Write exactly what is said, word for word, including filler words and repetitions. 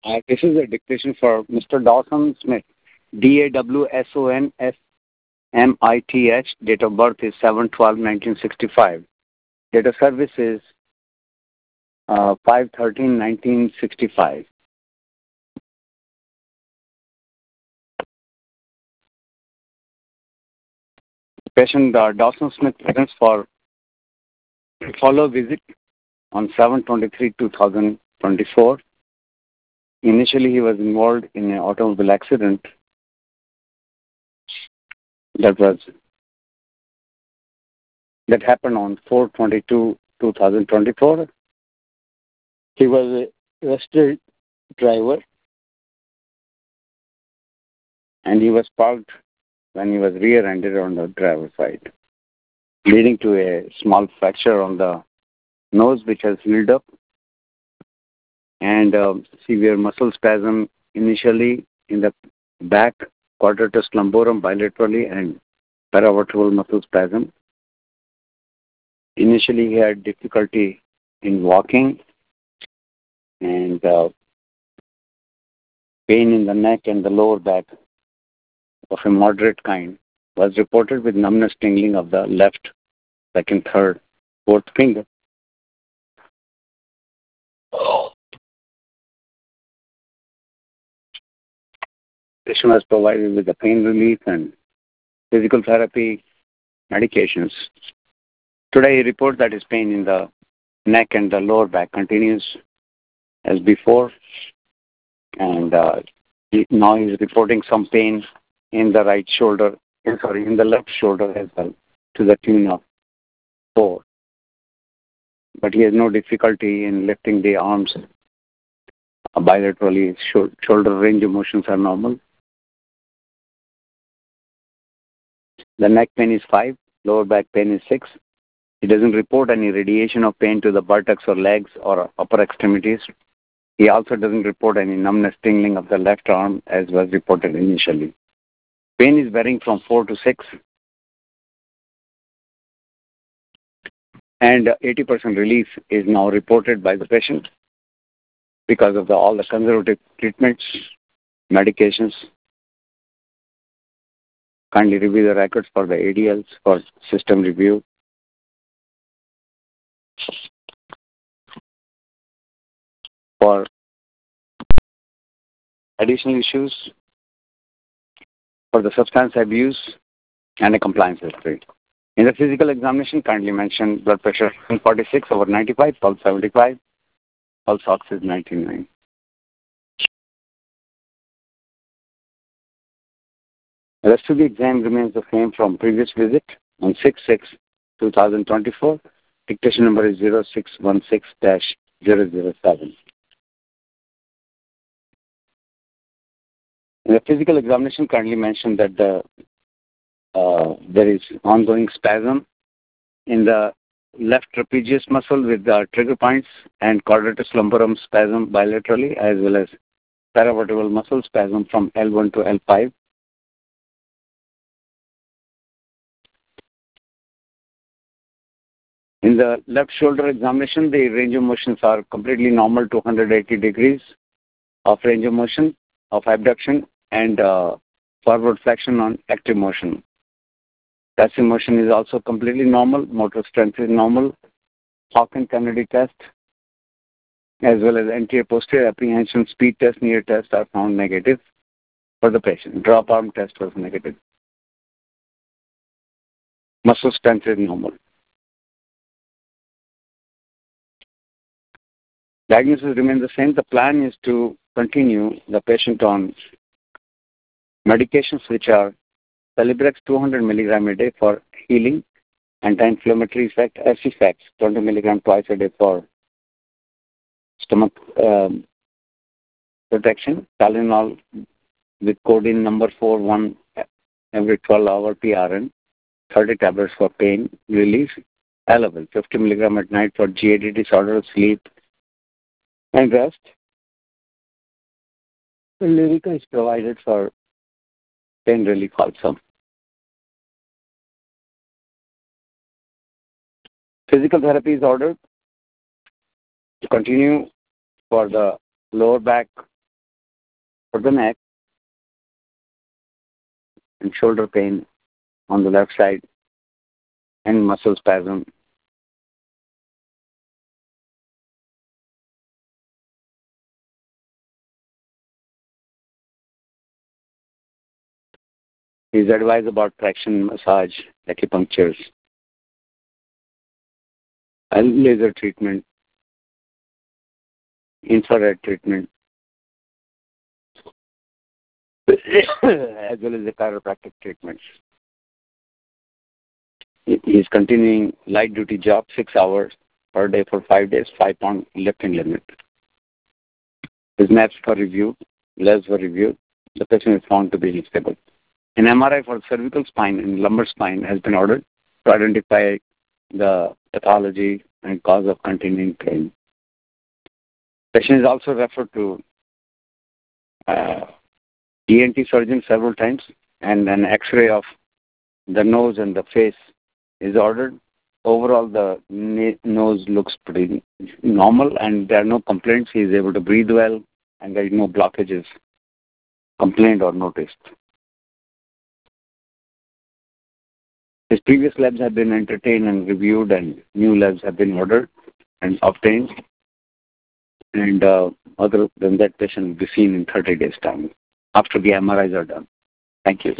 Uh, this is a dictation for Mister Dawson Smith. D A W S O N S M I T H. Date of birth is seven twelve nineteen sixty-five. Date of service is uh, five thirteen nineteen sixty-five. Patient uh, Dawson Smith presents for follow visit on seven twenty-three two thousand twenty-four. Initially, he was involved in an automobile accident that was that happened on four twenty-two two thousand twenty-four. He was a arrested driver, and he was parked when he was rear-ended on the driver's side, leading to a small fracture on the nose, which has healed up, and uh, severe muscle spasm initially in the back, quadratus lumborum bilaterally, and paravertebral muscle spasm. Initially, he had difficulty in walking, and uh, pain in the neck and the lower back of a moderate kind was reported with numbness tingling of the left, second, third, fourth finger. Patient was provided with the pain relief and physical therapy medications. Today, he reports that his pain in the neck and the lower back continues as before, and uh, he, now he's reporting some pain in the right shoulder, sorry, in the left shoulder as well, to the tune of four. But he has no difficulty in lifting the arms bilaterally. His shoulder range of motions are normal. The neck pain is five, lower back pain is six. He doesn't report any radiation of pain to the buttocks or legs or upper extremities. He also doesn't report any numbness tingling of the left arm as was reported initially. Pain is varying from four to six, and eighty percent relief is now reported by the patient because of the, all the conservative treatments, medications. Kindly review the records for the A D Ls for system review. For additional issues, for the substance abuse and a compliance history. In the physical examination, kindly mention blood pressure one forty-six over ninety-five, pulse seventy-five, pulse ox is ninety-nine. The rest of the exam remains the same from previous visit on six six two thousand twenty-four. Dictation number is zero six one six dash zero zero seven. In the physical examination, kindly mention that the, uh, there is ongoing spasm in the left trapezius muscle with the trigger points and quadratus lumborum spasm bilaterally, as well as paravertebral muscle spasm from L one to L five. In the left shoulder examination, the range of motions are completely normal to one hundred eighty degrees of range of motion, of abduction, and uh, forward flexion on active motion. Passive motion is also completely normal. Motor strength is normal. Hawkins-Kennedy test, as well as anterior-posterior apprehension speed test, near test are found negative for the patient. Drop arm test was negative. Muscle strength is normal. Diagnosis remains the same. The plan is to continue the patient on medications which are Celebrex two hundred milligram a day for healing, anti-inflammatory effect, S-Effects twenty milligram twice a day for stomach um, protection, Tylenol with codeine number four, one every twelve hour P R N, thirty tablets for pain relief, Elavil fifty milligram at night for G A D disorder, sleep, and rest. Lyrica is provided for pain relief also. Physical therapy is ordered to continue for the lower back for the neck and shoulder pain on the left side and muscle spasm. He's advised about traction massage, acupunctures, and laser treatment, infrared treatment, as well as the chiropractic treatments. He is continuing light duty job, six hours per day for five days, five pound lifting limit. His maps were reviewed, labs were reviewed. The patient is found to be stable. An M R I for cervical spine and lumbar spine has been ordered to identify the pathology and cause of continuing pain. Patient is also referred to uh, E N T surgeon several times, and an X-ray of the nose and the face is ordered. Overall, the na- nose looks pretty normal, and there are no complaints. He is able to breathe well, and there is no blockages complained or noticed. His previous labs have been entertained and reviewed, and new labs have been ordered and obtained. And uh, other than that, patient will be seen in thirty days' time after the M R Is are done. Thank you.